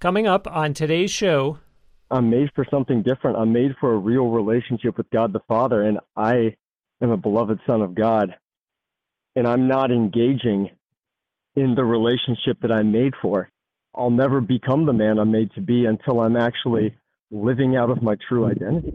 Coming up on today's show, I'm made for something different. I'm made for a real relationship with God the Father, and I am a beloved son of God, and I'm not engaging in the relationship that I'm made for. I'll never become the man I'm made to be until I'm actually living out of my true identity.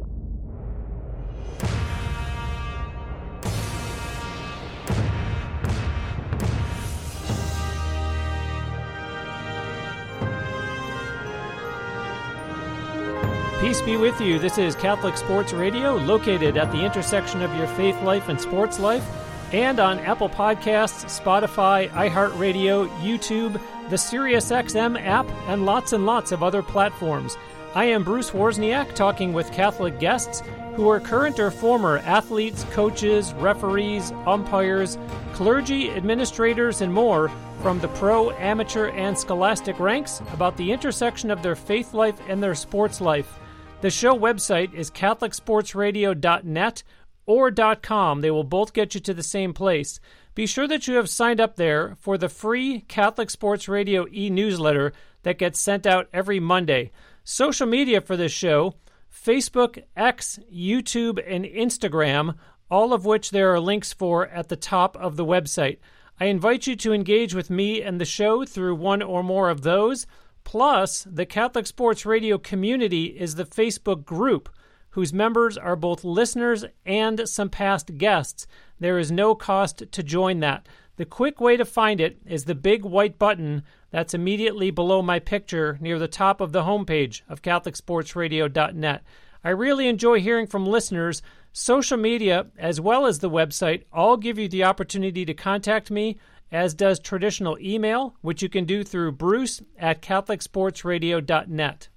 Peace be with you. This is Catholic Sports Radio, located at the intersection of your faith life and sports life, and on Apple Podcasts, Spotify, iHeartRadio, YouTube, the SiriusXM app, and lots of other platforms. I am Bruce Wozniak, talking with Catholic guests who are current or former athletes, coaches, referees, umpires, clergy, administrators, and more from the pro, amateur, and scholastic ranks about the intersection of their faith life and their sports life. The show website is catholicsportsradio.net or .com. They will both get you to the same place. Be sure that you have signed up there for the free Catholic Sports Radio e-newsletter that gets sent out every Monday. Social media for this show, Facebook, X, YouTube, and Instagram, all of which there are links for at the top of the website. I invite you to engage with me and the show through one or more of those. Plus, the Catholic Sports Radio community is the Facebook group, whose members are both listeners and some past guests. There is no cost to join that. The quick way to find it is the big white button that's immediately below my picture near the top of the homepage of CatholicSportsRadio.net. I really enjoy hearing from listeners. Social media, as well as the website, all give you the opportunity to contact me, as does traditional email, which you can do through bruce@CatholicSportsRadio.net.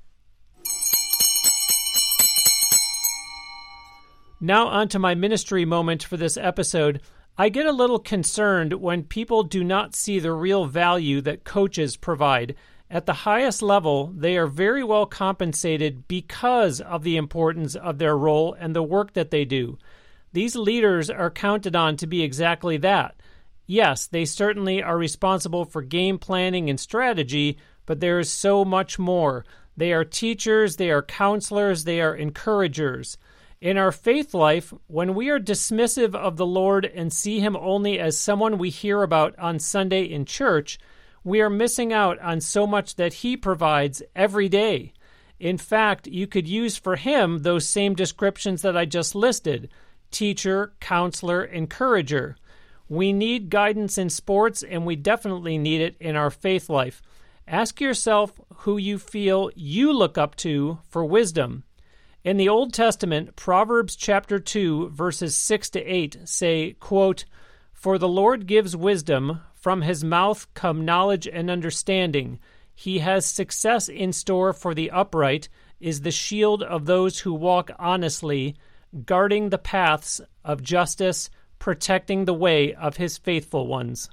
Now on to my ministry moment for this episode. I get a little concerned when people do not see the real value that coaches provide. At the highest level, they are very well compensated because of the importance of their role and the work that they do. These leaders are counted on to be exactly that. Yes, they certainly are responsible for game planning and strategy, but there is so much more. They are teachers, they are counselors, they are encouragers. In our faith life, when we are dismissive of the Lord and see Him only as someone we hear about on Sunday in church, we are missing out on so much that He provides every day. In fact, you could use for Him those same descriptions that I just listed: teacher, counselor, encourager. We need guidance in sports, and we definitely need it in our faith life. Ask yourself who you feel you look up to for wisdom. In the Old Testament, Proverbs chapter 2, verses 6 to 8 say, quote, "For the Lord gives wisdom, from His mouth come knowledge and understanding. He has success in store for the upright, is the shield of those who walk honestly, guarding the paths of justice, protecting the way of His faithful ones."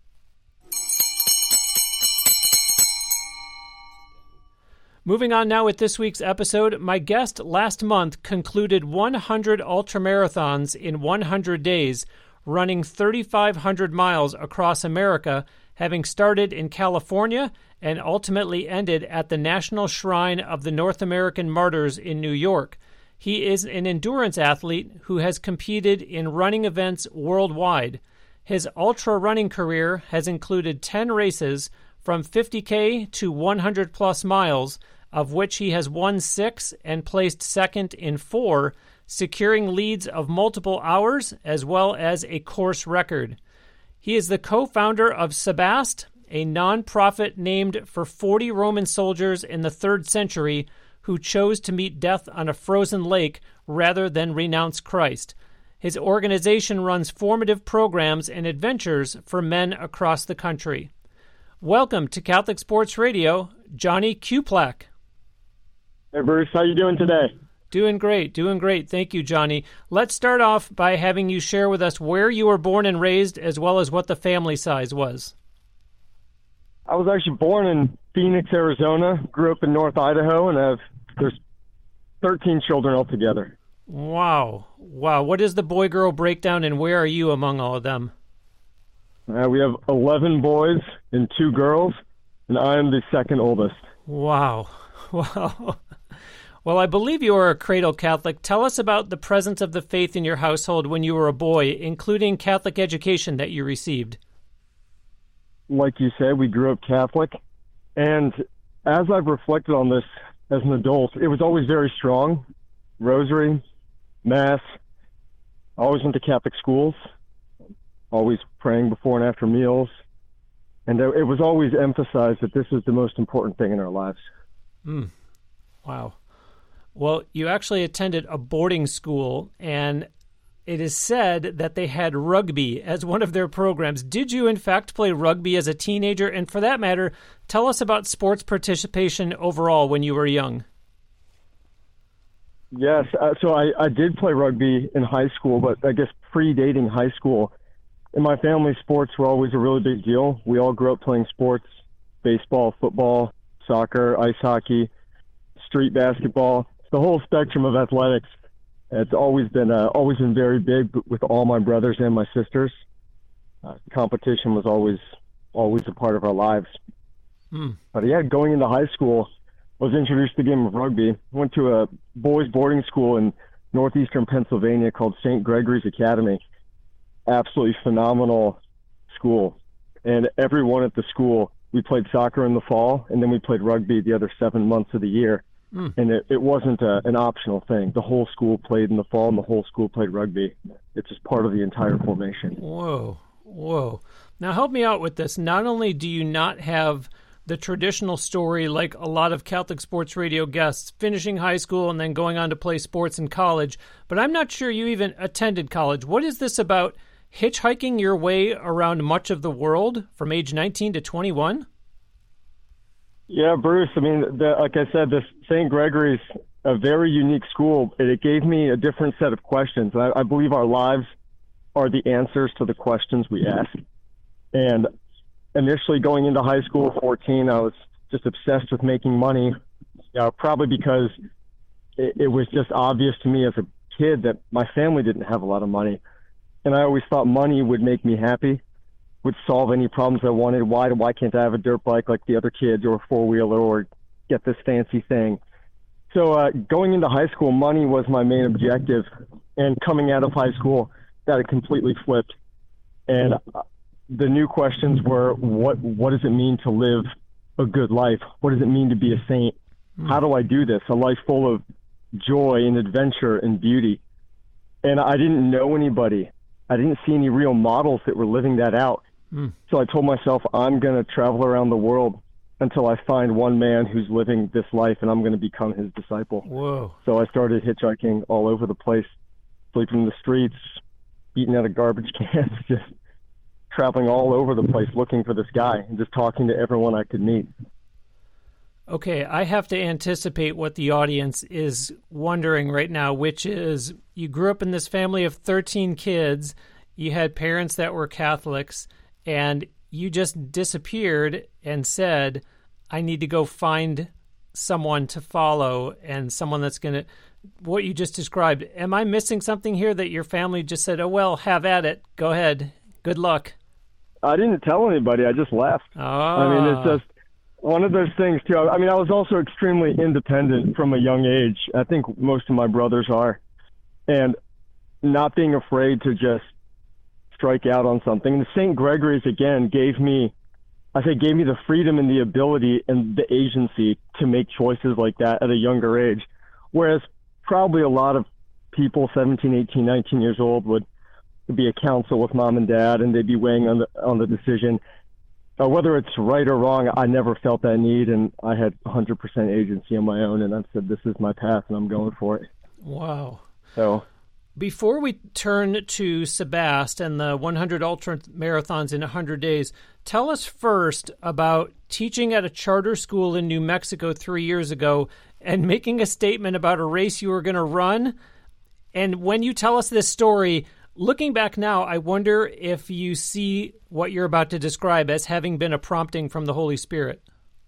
Moving on now with this week's episode, my guest last month concluded 100 ultramarathons in 100 days, running 3,500 miles across America, having started in California and ultimately ended at the National Shrine of the North American Martyrs in New York. He is an endurance athlete who has competed in running events worldwide. His ultra-running career has included 10 races from 50K to 100-plus miles, of which he has won 6 and placed second in 4, securing leads of multiple hours as well as a course record. He is the co-founder of Sebast, a non-profit named for 40 Roman soldiers in the 3rd century who chose to meet death on a frozen lake rather than renounce Christ. His organization runs formative programs and adventures for men across the country. Welcome to Catholic Sports Radio, Johnny Kuplak. Hey, Bruce, how you doing today? Doing great. Thank you, Johnny. Let's start off by having you share with us where you were born and raised, as well as what the family size was. I was actually born in Phoenix, Arizona, grew up in North Idaho, and there's 13 children altogether. Wow. What is the boy-girl breakdown, and where are you among all of them? We have 11 boys and 2 girls, and I am the second oldest. Wow. Wow. Well, I believe you are a cradle Catholic. Tell us about the presence of the faith in your household when you were a boy, including Catholic education that you received. Like you said, we grew up Catholic. And as I've reflected on this as an adult, it was always very strong. Rosary, Mass, I always went to Catholic schools, always praying before and after meals. And it was always emphasized that this was the most important thing in our lives. Wow. Well, you actually attended a boarding school, and it is said that they had rugby as one of their programs. Did you, in fact, play rugby as a teenager? And for that matter, tell us about sports participation overall when you were young. Yes, so I did play rugby in high school, but I guess predating high school. In my family, sports were always a really big deal. We all grew up playing sports, baseball, football, soccer, ice hockey, street basketball, the whole spectrum of athletics. It's always been very big with all my brothers and my sisters. Competition was always a part of our lives. But yeah, going into high school, I was introduced to the game of rugby. Went to a boys boarding school in northeastern Pennsylvania called St. Gregory's Academy. Absolutely phenomenal school. And everyone at the school, we played soccer in the fall, and then we played rugby the other 7 months of the year. And it wasn't an optional thing. The whole school played in the fall, and the whole school played rugby. It's just part of the entire formation. Whoa. Now help me out with this. Not only do you not have the traditional story like a lot of Catholic Sports Radio guests, finishing high school and then going on to play sports in college, but I'm not sure you even attended college. What is this about hitchhiking your way around much of the world from age 19 to 21? Yeah, Bruce, I mean, like I said, this St. Gregory's a very unique school. It gave me a different set of questions. I believe our lives are the answers to the questions we ask. And initially going into high school at 14, I was just obsessed with making money, probably because it was just obvious to me as a kid that my family didn't have a lot of money. And I always thought money would make me happy, would solve any problems I wanted. Why can't I have a dirt bike like the other kids, or a four-wheeler, or get this fancy thing? So going into high school, money was my main objective. And coming out of high school, that had completely flipped. And the new questions were, what does it mean to live a good life? What does it mean to be a saint? How do I do this? A life full of joy and adventure and beauty. And I didn't know anybody. I didn't see any real models that were living that out. So I told myself, I'm going to travel around the world until I find one man who's living this life, and I'm going to become his disciple. Whoa. So I started hitchhiking all over the place, sleeping in the streets, eating out of garbage cans, just traveling all over the place looking for this guy and just talking to everyone I could meet. Okay, I have to anticipate what the audience is wondering right now, which is you grew up in this family of 13 kids, you had parents that were Catholics, and you just disappeared and said, I need to go find someone to follow and someone that's going to, what you just described. Am I missing something here that your family just said, oh, well, have at it. Go ahead. Good luck. I didn't tell anybody. I just left. Oh. I mean, it's just one of those things, too. I mean, I was also extremely independent from a young age. I think most of my brothers are. And not being afraid to just strike out on something. And St. Gregory's, again, gave me the freedom and the ability and the agency to make choices like that at a younger age. Whereas probably a lot of people, 17, 18, 19 years old, would be a counsel with mom and dad, and they'd be weighing on the decision. Whether it's right or wrong, I never felt that need, and I had 100% agency on my own, and I said, this is my path, and I'm going for it. Wow. So, before we turn to Sebast and the 100 ultra marathons in 100 days, tell us first about teaching at a charter school in New Mexico 3 years ago and making a statement about a race you were going to run. And when you tell us this story, looking back now, I wonder if you see what you're about to describe as having been a prompting from the Holy Spirit.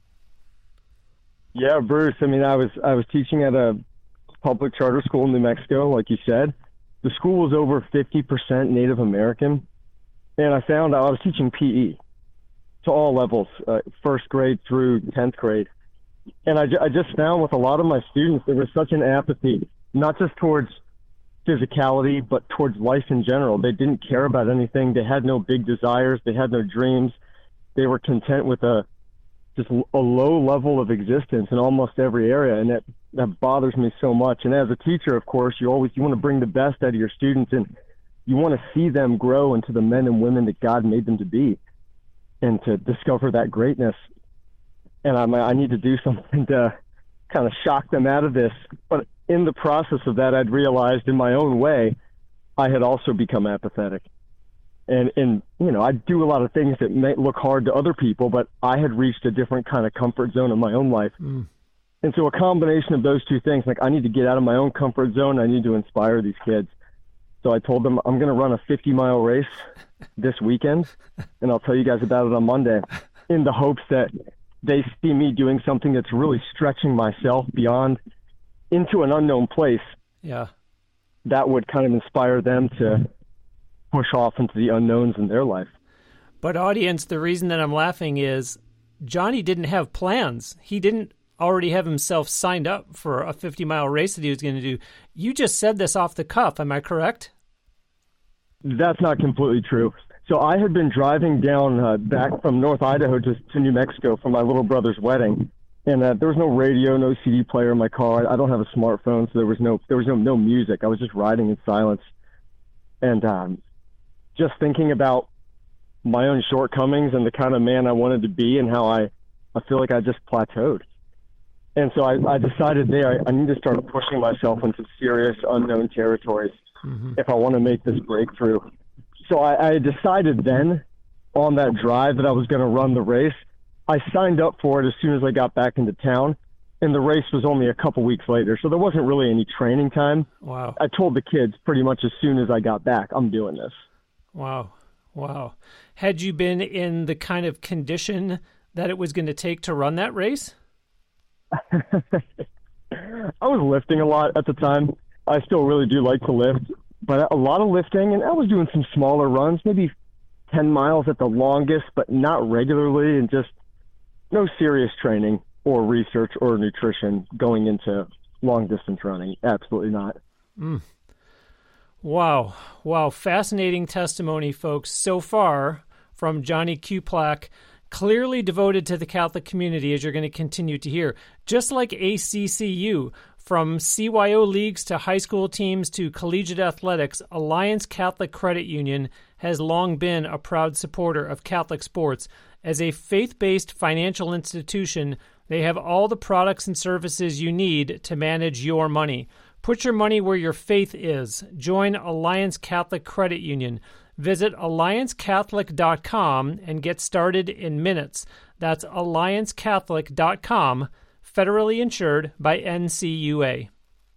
Yeah, Bruce. I mean, I was teaching at a public charter school in New Mexico, like you said. The school was over 50% Native American, and I found out I was teaching PE to all levels, first grade through 10th grade. And I just found with a lot of my students, there was such an apathy, not just towards physicality, but towards life in general. They didn't care about anything. They had no big desires. They had no dreams. They were content with just a low level of existence in almost every area. And that bothers me so much. And as a teacher, of course, you want to bring the best out of your students, and you want to see them grow into the men and women that God made them to be, and to discover that greatness. And I need to do something to kind of shock them out of this. But in the process of that, I'd realized in my own way, I had also become apathetic. And I do a lot of things that may look hard to other people, but I had reached a different kind of comfort zone in my own life. Mm. And so a combination of those two things, like I need to get out of my own comfort zone. I need to inspire these kids. So I told them I'm going to run a 50-mile race this weekend, and I'll tell you guys about it on Monday, in the hopes that they see me doing something that's really stretching myself beyond into an unknown place. Yeah. That would kind of inspire them to push off into the unknowns in their life. But audience, the reason that I'm laughing is Johnny didn't have plans. He didn't already have himself signed up for a 50-mile race that he was going to do. You just said this off the cuff. Am I correct? That's not completely true. So I had been driving down back from North Idaho to New Mexico for my little brother's wedding, and there was no radio, no CD player in my car. I don't have a smartphone, so there was no music. I was just riding in silence, and just thinking about my own shortcomings and the kind of man I wanted to be, and how I feel like I just plateaued. And so I decided I need to start pushing myself into serious unknown territories if I want to make this breakthrough. So I decided then on that drive that I was going to run the race. I signed up for it as soon as I got back into town, and the race was only a couple weeks later. So there wasn't really any training time. Wow. I told the kids pretty much as soon as I got back, I'm doing this. Wow. Had you been in the kind of condition that it was going to take to run that race? I was lifting a lot at the time. I still really do like to lift, but a lot of lifting, and I was doing some smaller runs, maybe 10 miles at the longest, but not regularly, and just no serious training or research or nutrition going into long-distance running. Absolutely not. Mm. Wow. Fascinating testimony, folks, so far from Johnny Kuplak, clearly devoted to the Catholic community, as you're going to continue to hear. Just like ACCU, from CYO leagues to high school teams to collegiate athletics, Alliance Catholic Credit Union has long been a proud supporter of Catholic sports. As a faith-based financial institution, they have all the products and services you need to manage your money. Put your money where your faith is. Join Alliance Catholic Credit Union. Visit alliancecatholic.com and get started in minutes. That's alliancecatholic.com, federally insured by NCUA.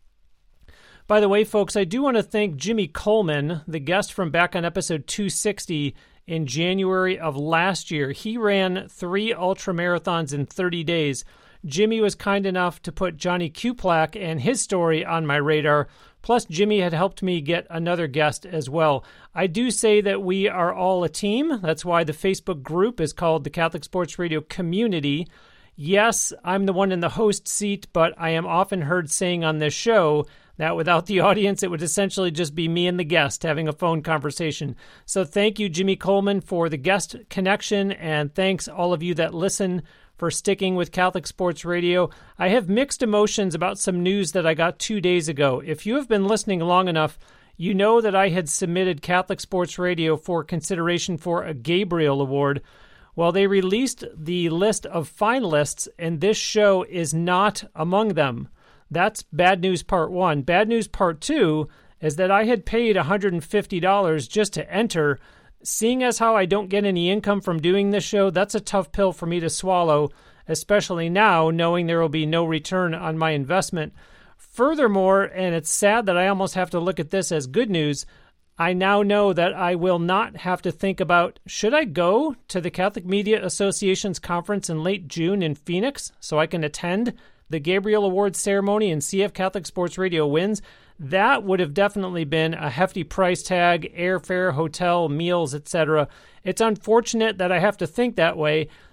By the way, folks, I do want to thank Jimmy Coleman, the guest from back on episode 260 in January of last year. He ran 3 ultramarathons in 30 days. Jimmy was kind enough to put Johnny Kuplak and his story on my radar. Plus, Jimmy had helped me get another guest as well. I do say that we are all a team. That's why the Facebook group is called the Catholic Sports Radio Community. Yes, I'm the one in the host seat, but I am often heard saying on this show that without the audience, it would essentially just be me and the guest having a phone conversation. So thank you, Jimmy Coleman, for the guest connection, and thanks all of you that listen for sticking with Catholic Sports Radio. I have mixed emotions about some news that I got 2 days ago. If you have been listening long enough, you know that I had submitted Catholic Sports Radio for consideration for a Gabriel Award. Well, they released the list of finalists, and this show is not among them. That's bad news part 1. Bad news part 2 is that I had paid $150 just to enter. Seeing as how I don't get any income from doing this show, that's a tough pill for me to swallow, especially now knowing there will be no return on my investment. Furthermore, and it's sad that I almost have to look at this as good news, I now know that I will not have to think about, should I go to the Catholic Media Association's conference in late June in Phoenix so I can attend the Gabriel Awards ceremony and see if Catholic Sports Radio wins? That would have definitely been a hefty price tag, airfare, hotel, meals, etc. It's unfortunate that I have to think that way,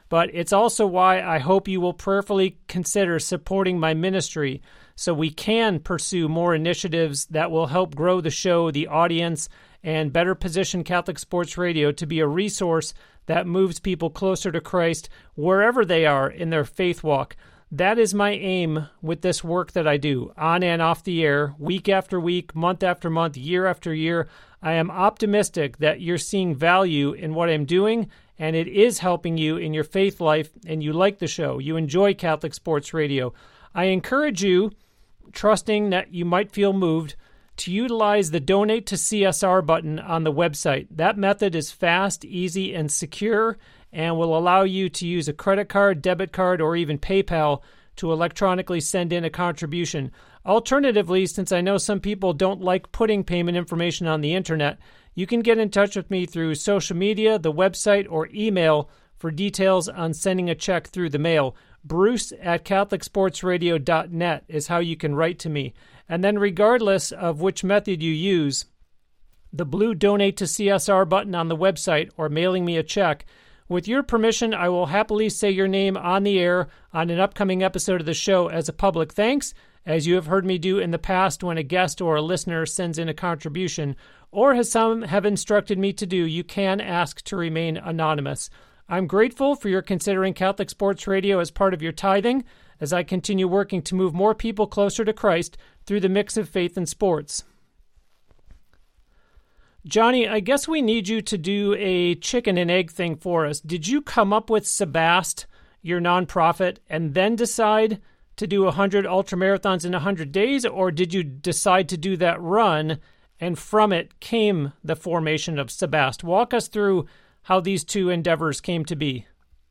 but it's also why I hope you will prayerfully consider supporting my ministry so we can pursue more initiatives that will help grow the show, the audience, and better position Catholic Sports Radio to be a resource that moves people closer to Christ wherever they are in their faith walk. That is my aim with this work that I do, on and off the air, week after week, month after month, year after year. I am optimistic that you're seeing value in what I'm doing, and it is helping you in your faith life, and you like the show. You enjoy Catholic Sports Radio. I encourage you, trusting that you might feel moved, to utilize the Donate to CSR button on the website. That method is fast, easy, and secure, and will allow you to use a credit card, debit card, or even PayPal to electronically send in a contribution. Alternatively, since I know some people don't like putting payment information on the internet, you can get in touch with me through social media, the website, or email for details on sending a check through the mail. Bruce@CatholicSportsRadio.net is how you can write to me. And then regardless of which method you use, the blue Donate to CSR button on the website or mailing me a check, with your permission, I will happily say your name on the air on an upcoming episode of the show as a public thanks, as you have heard me do in the past when a guest or a listener sends in a contribution, or as some have instructed me to do, you can ask to remain anonymous. I'm grateful for your considering Catholic Sports Radio as part of your tithing, as I continue working to move more people closer to Christ through the mix of faith and sports. Johnny, I guess we need you to do a chicken and egg thing for us. Did you come up with Sabast, your nonprofit, and then decide to do 100 ultramarathons in 100 days, or did you decide to do that run, and from it came the formation of Sabast? Walk us through how these two endeavors came to be.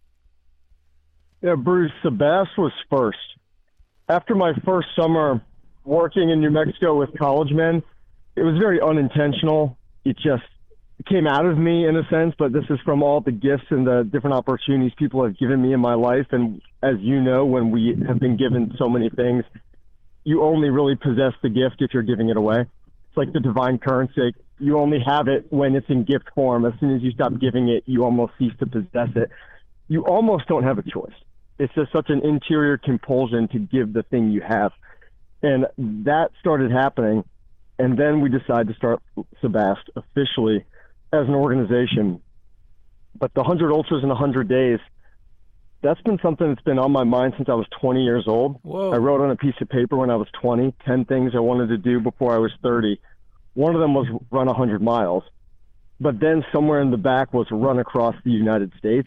Yeah, Bruce, Sabast was first. After my first summer working in New Mexico with college men, it was very unintentional. It just came out of me in a sense, but this is from all the gifts and the different opportunities people have given me in my life. And as you know, when we have been given so many things, you only really possess the gift if you're giving it away. It's like the divine currency. You only have it when it's in gift form. As soon as you stop giving it, you almost cease to possess it. You almost don't have a choice. It's just such an interior compulsion to give the thing you have. And that started happening. And then we decided to start Sabast officially as an organization. But the 100 Ultras in 100 days, that's been something that's been on my mind since I was 20 years old. Whoa. I wrote on a piece of paper when I was 20, 10 things I wanted to do before I was 30. One of them was run 100 miles. But then somewhere in the back was run across the United States.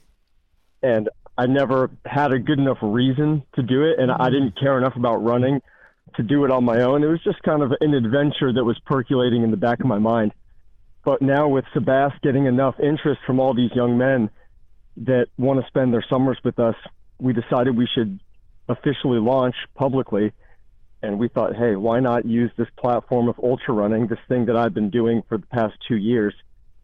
And I never had a good enough reason to do it, and I didn't care enough about running to do it on my own. It was just kind of an adventure that was percolating in the back of my mind. But now with Sabast getting enough interest from all these young men that want to spend their summers with us, we decided we should officially launch publicly. And we thought, hey, why not use this platform of ultra running, this thing that I've been doing for the past 2 years,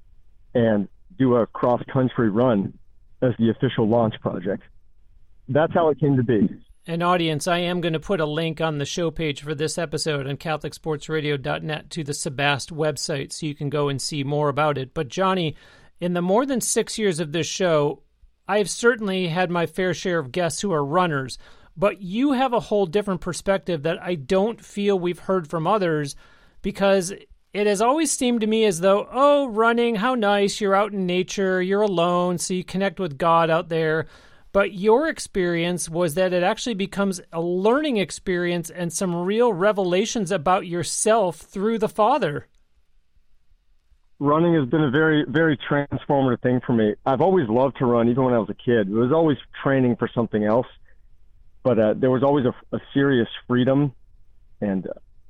and do a cross-country run as the official launch project. That's how it came to be. And audience, I am going to put a link on the show page for this episode on CatholicSportsRadio.net to the Sabast website so you can go and see more about it. But Johnny, in the more than 6 years of this show, I've certainly had my fair share of guests who are runners, but you have a whole different perspective that I don't feel we've heard from others, because it has always seemed to me as though, oh, running, how nice, you're out in nature, you're alone, so you connect with God out there. But your experience was that it actually becomes a learning experience and some real revelations about yourself through the Father. Running has been a very, very transformative thing for me. I've always loved to run, even when I was a kid. It was always training for something else. But there was always a serious freedom and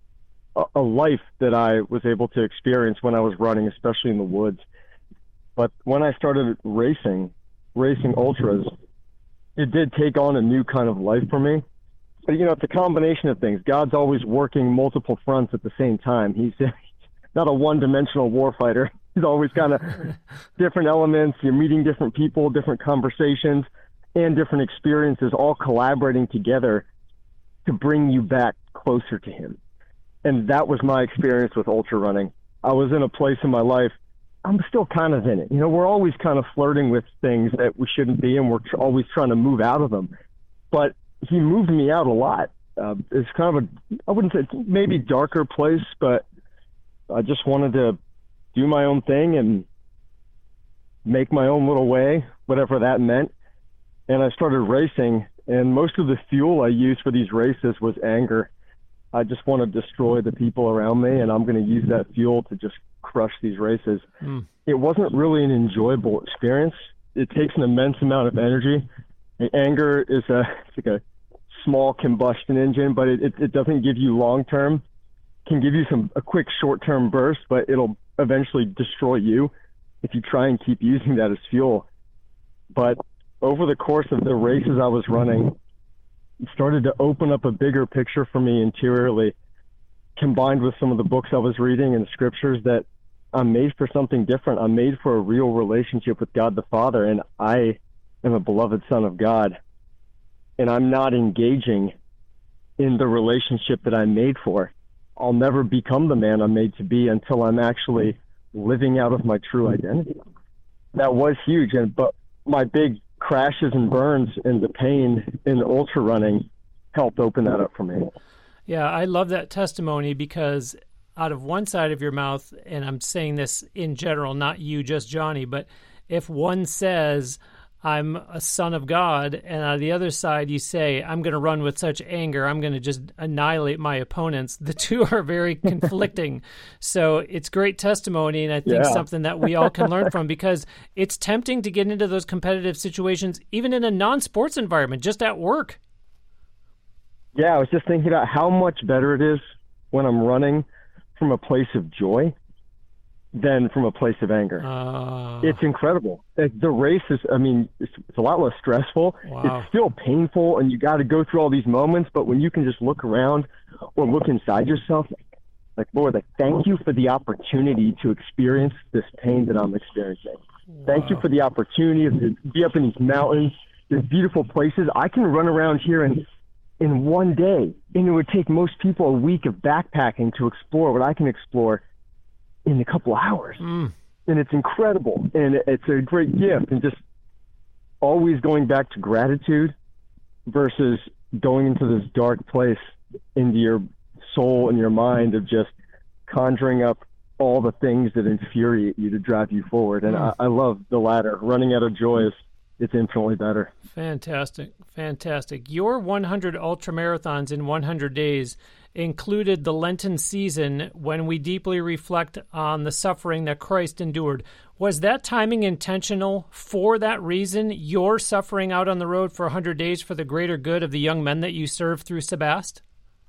a life that I was able to experience when I was running, especially in the woods. But when I started racing ultras, it did take on a new kind of life for me. But, it's a combination of things. God's always working multiple fronts at the same time. He's not a one-dimensional warfighter. He's always kind of different elements. You're meeting different people, different conversations, and different experiences all collaborating together to bring you back closer to him. And that was my experience with ultra running. I was in a place in my life I'm still kind of in it. We're always kind of flirting with things that we shouldn't be, and we're always trying to move out of them. But he moved me out a lot. It's kind of I wouldn't say maybe darker place, but I just wanted to do my own thing and make my own little way, whatever that meant. And I started racing, and most of the fuel I used for these races was anger. I just want to destroy the people around me, and I'm going to use that fuel to just crush these races. It wasn't really an enjoyable experience. It takes an immense amount of energy. The anger is it's like a small combustion engine, but it doesn't give you long-term. It can give you a quick short-term burst, but it'll eventually destroy you if you try and keep using that as fuel. But over the course of the races I was running, it started to open up a bigger picture for me interiorly, combined with some of the books I was reading and scriptures, that I'm made for something different. I'm made for a real relationship with God the Father, and I am a beloved son of God. And I'm not engaging in the relationship that I'm made for. I'll never become the man I'm made to be until I'm actually living out of my true identity. That was huge, but my big crashes and burns and the pain in ultra running helped open that up for me. Yeah, I love that testimony, because out of one side of your mouth, and I'm saying this in general, not you, just Johnny, but if one says, I'm a son of God, and on the other side you say, I'm going to run with such anger, I'm going to just annihilate my opponents, the two are very conflicting. So it's great testimony, and I think something that we all can learn from, because it's tempting to get into those competitive situations, even in a non-sports environment, just at work. Yeah, I was just thinking about how much better it is when I'm running from a place of joy than from a place of anger. It's incredible. The race is, it's a lot less stressful. Wow. It's still painful, and you got to go through all these moments, but when you can just look around or look inside yourself, like, Lord, thank you for the opportunity to experience this pain that I'm experiencing. Wow. Thank you for the opportunity to be up in these mountains, these beautiful places. I can run around here in one day, and it would take most people a week of backpacking to explore what I can explore in a couple of hours. And it's incredible, and it's a great gift, and just always going back to gratitude versus going into this dark place into your soul and your mind of just conjuring up all the things that infuriate you to drive you forward. And I love the latter. Running out of joy it's infinitely better. Fantastic. Your 100 ultramarathons in 100 days included the Lenten season, when we deeply reflect on the suffering that Christ endured. Was that timing intentional for that reason, your suffering out on the road for 100 days for the greater good of the young men that you served through Sebast?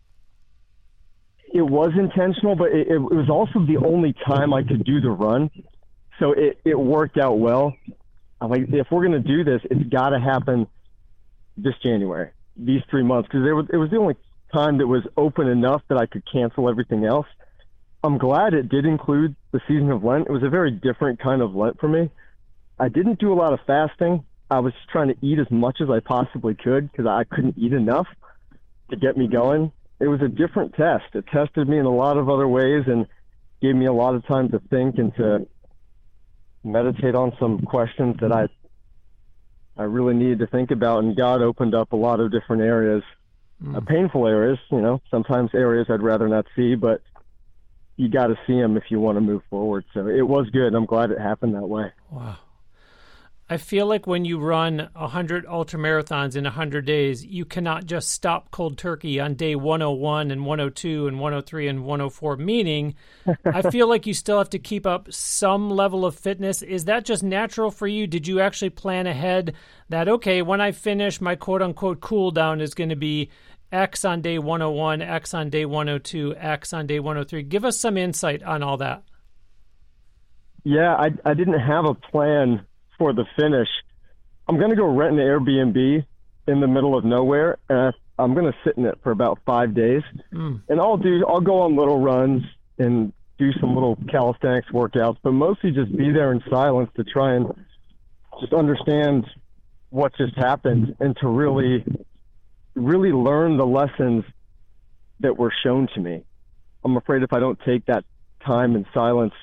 It was intentional, but it was also the only time I could do the run. So it worked out well. I'm like, if we're going to do this, it's got to happen this January, these 3 months, because it was the only time that was open enough that I could cancel everything else. I'm glad it did include the season of Lent. It was a very different kind of Lent for me. I didn't do a lot of fasting. I was trying to eat as much as I possibly could because I couldn't eat enough to get me going. It was a different test. It tested me in a lot of other ways and gave me a lot of time to think and to meditate on some questions that I really needed to think about. And God opened up a lot of different areas, painful areas, sometimes areas I'd rather not see, but you got to see them if you want to move forward. So it was good. I'm glad it happened that way. Wow. I feel like when you run 100 ultramarathons in 100 days, you cannot just stop cold turkey on day 101 and 102 and 103 and 104, meaning I feel like you still have to keep up some level of fitness. Is that just natural for you? Did you actually plan ahead that, okay, when I finish, my quote-unquote cool down is going to be X on day 101, X on day 102, X on day 103? Give us some insight on all that. Yeah, I didn't have a plan for the finish. I'm going to go rent an Airbnb in the middle of nowhere, and I'm going to sit in it for about 5 days. And I'll go on little runs and do some little calisthenics workouts, but mostly just be there in silence to try and just understand what just happened and to really, really learn the lessons that were shown to me. I'm afraid if I don't take that time in silence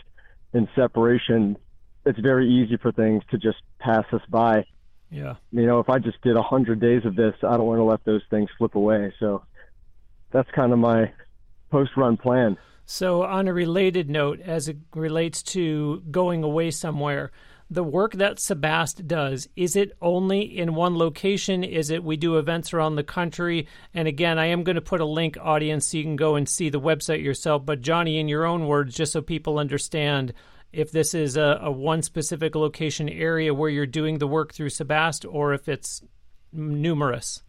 in separation, it's very easy for things to just pass us by. Yeah. If I just did 100 days of this, I don't want to let those things slip away. So that's kind of my post-run plan. So on a related note, as it relates to going away somewhere, the work that Sebast does, is it only in one location? Is it we do events around the country? And again, I am going to put a link, audience, so you can go and see the website yourself. But Johnny, in your own words, just so people understand, if this is a one specific location area where you're doing the work through Sebast, or if it's numerous.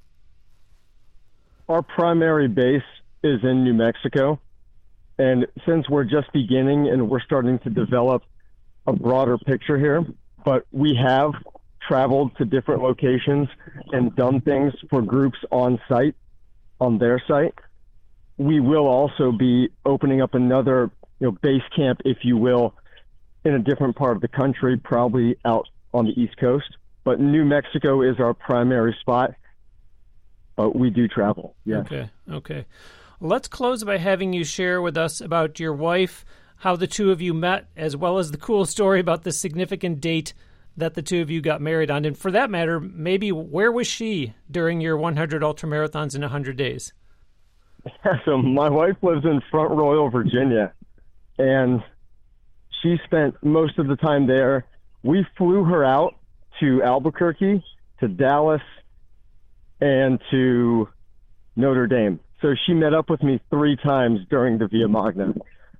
Our primary base is in New Mexico. And since we're just beginning and we're starting to develop a broader picture here, but we have traveled to different locations and done things for groups on site, on their site. We will also be opening up another base camp, if you will, in a different part of the country, probably out on the East Coast. But New Mexico is our primary spot, but we do travel, yes. Okay. Let's close by having you share with us about your wife, how the two of you met, as well as the cool story about the significant date that the two of you got married on. And for that matter, maybe where was she during your 100 ultramarathons in 100 days? So my wife lives in Front Royal, Virginia, and she spent most of the time there. We flew her out to Albuquerque, to Dallas, and to Notre Dame. So she met up with me 3 times during the Via Magna.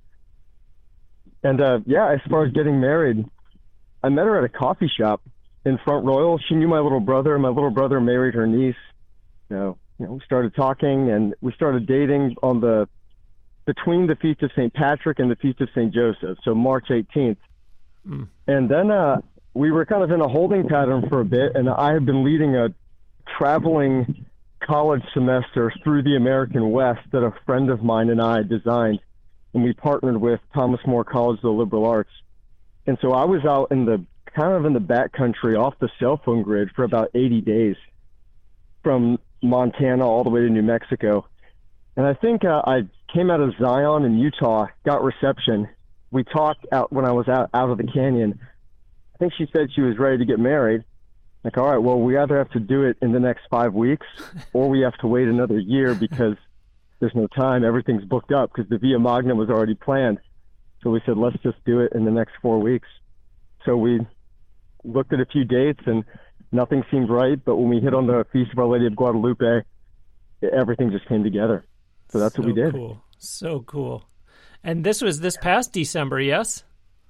And as far as getting married, I met her at a coffee shop in Front Royal. She knew my little brother. My little brother married her niece. We started talking, and we started dating between the Feast of St. Patrick and the Feast of St. Joseph, so March 18th. And then we were kind of in a holding pattern for a bit, and I had been leading a traveling college semester through the American West that a friend of mine and I designed, and we partnered with Thomas More College of the Liberal Arts. And so I was out in the backcountry off the cell phone grid for about 80 days from Montana all the way to New Mexico. And I think I came out of Zion in Utah, got reception. We talked out when I was out of the canyon. I think she said she was ready to get married. Like, all right, well, we either have to do it in the next 5 weeks or we have to wait another year because there's no time. Everything's booked up because the Via Magna was already planned. So we said, let's just do it in the next 4 weeks. So we looked at a few dates and nothing seemed right. But when we hit on the Feast of Our Lady of Guadalupe, everything just came together. So that's what we did. So cool. And this was this past December, yes?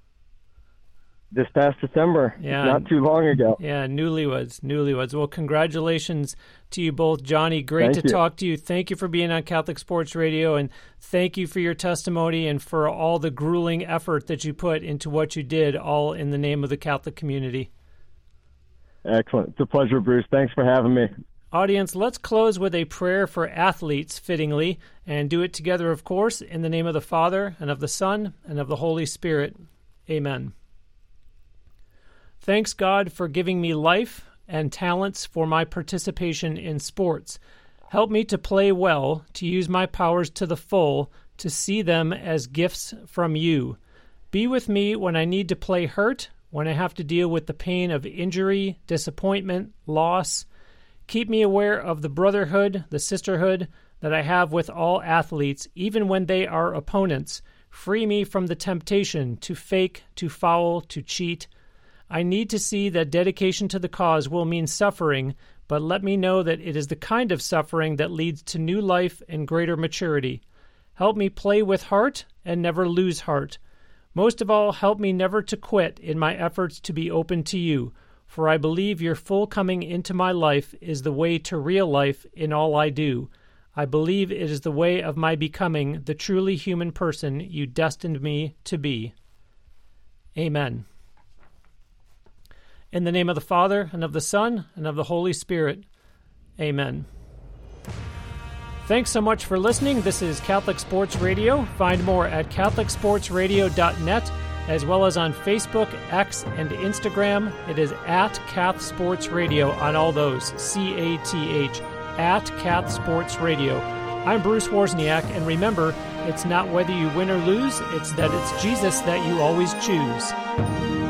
This past December, not too long ago. Yeah, newlyweds. Well, congratulations to you both, Johnny. Great to talk to you. Thank you for being on Catholic Sports Radio, and thank you for your testimony and for all the grueling effort that you put into what you did, all in the name of the Catholic community. Excellent. It's a pleasure, Bruce. Thanks for having me. Audience, let's close with a prayer for athletes, fittingly, and do it together, of course, in the name of the Father, and of the Son, and of the Holy Spirit. Amen. Thanks, God, for giving me life and talents for my participation in sports. Help me to play well, to use my powers to the full, to see them as gifts from you. Be with me when I need to play hurt, when I have to deal with the pain of injury, disappointment, loss. Keep me aware of the brotherhood, the sisterhood that I have with all athletes, even when they are opponents. Free me from the temptation to fake, to foul, to cheat. I need to see that dedication to the cause will mean suffering, but let me know that it is the kind of suffering that leads to new life and greater maturity. Help me play with heart and never lose heart. Most of all, help me never to quit in my efforts to be open to you, for I believe your full coming into my life is the way to real life in all I do. I believe it is the way of my becoming the truly human person you destined me to be. Amen. In the name of the Father, and of the Son, and of the Holy Spirit. Amen. Thanks so much for listening. This is Catholic Sports Radio. Find more at catholicsportsradio.net, as well as on Facebook, X, and Instagram. It is at Cath Sports Radio on all those, CATH, at Cath Sports Radio. I'm Bruce Wozniak, and remember, it's not whether you win or lose, it's that it's Jesus that you always choose.